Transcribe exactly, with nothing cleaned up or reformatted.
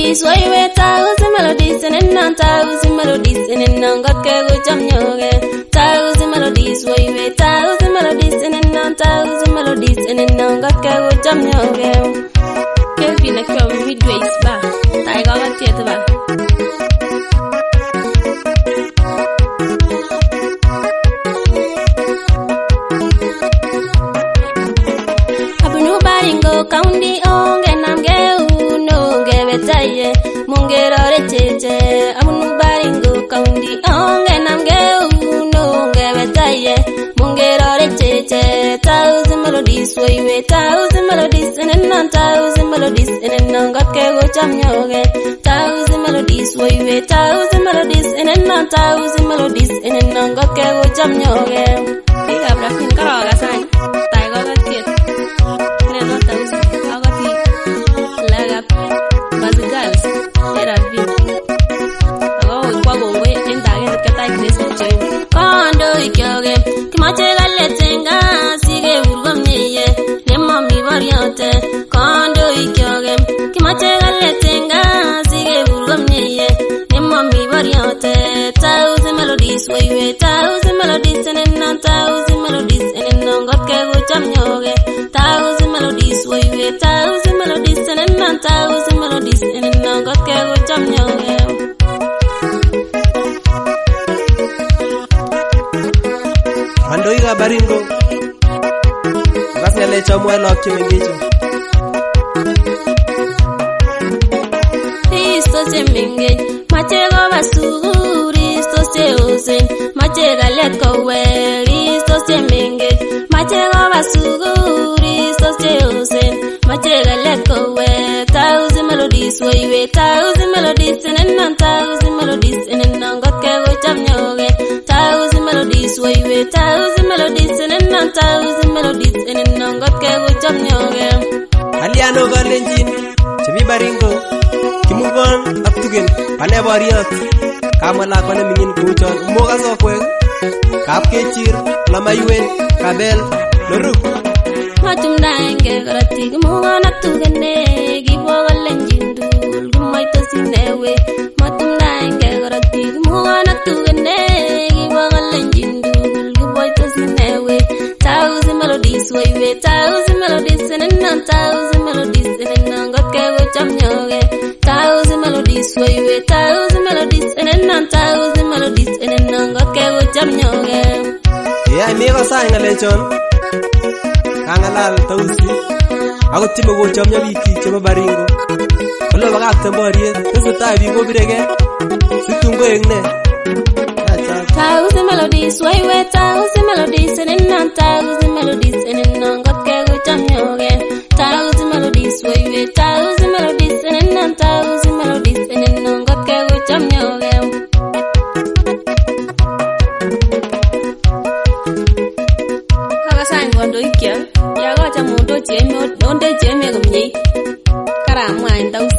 melodies, why we thousand melodies and in thousand melodies and in non got go jam yoga. Thousand melodies, why we thousand melodies and in thousand melodies and in non got go jam yoga. Kevin a come midway spa. I got a theatre. County on and I'm gay, no, give it a ye, Mungero Reche, I'm Baringo County on and I'm gay, no, give it a ye, Mungero Reche, thousand melodies, way way, thousand melodies, and then thousand melodies, and then non got go jam yoga, thousand melodies, way way, thousand melodies, and then thousand melodies, and then non got go jam yoga. Big up, Rafin Karaga sign, Tiger got kid. Thousand melodies, way way, thousand melodies, and then thousand melodies, and then non got go jam yoga. Thousand melodies, way way, thousand melodies, and then thousand melodies, and then non got go jam yoga. Andoiga Baringo, Vasnale Chamuelo Kimingicho. Isto se minge, Machego Basuri, isto se usen, Machega let go where, isto se minge, Machego Basuri, isto se usen, Machega let go where, thousand melodies, way way, thousand melodies, and then thousand melodies, and then non got go jam yoga, thousand melodies, way way, thousand melodies, and then thousand melodies, and then non got go jam yoga. Aliano Valentin, Chimi Baringo. Kimugon up to him, Paneva Riot, Kamala Panamin Kuchon, Mogas of Well, Kapkechir, Lamayuen, Kabel, Luruk. Matum dying, gave a tig, Mogan up to the neg, give all a legend, do my toss in their way. Matum dying, gave a tig, Mogan up to the neg, give all a legend, do my toss in their way. Thousand melodies, way way, thousand melodies, and then thousand melodies, and then non got go jam yoga. Thousand melodies, way way, thousand melodies, and then thousand melodies, and then non got go jam yoga. Yeah, never sang a legend. Kangalal Tausi. I got Timo go jam yaki, Chima Baringo. Hello, I got the body. This is the time you go big again. Situm going there. Thousand melodies, way way, thousand melodies, and then thousand melodies, and then non got go jam yoga. Thousand melodies, way way, thousand melodies, and then thousand melodies, and then non got go jam yoga. Hagasan gondo ikya, ya go jam mondo jeme, donde jeme gumni. Kara mwa indau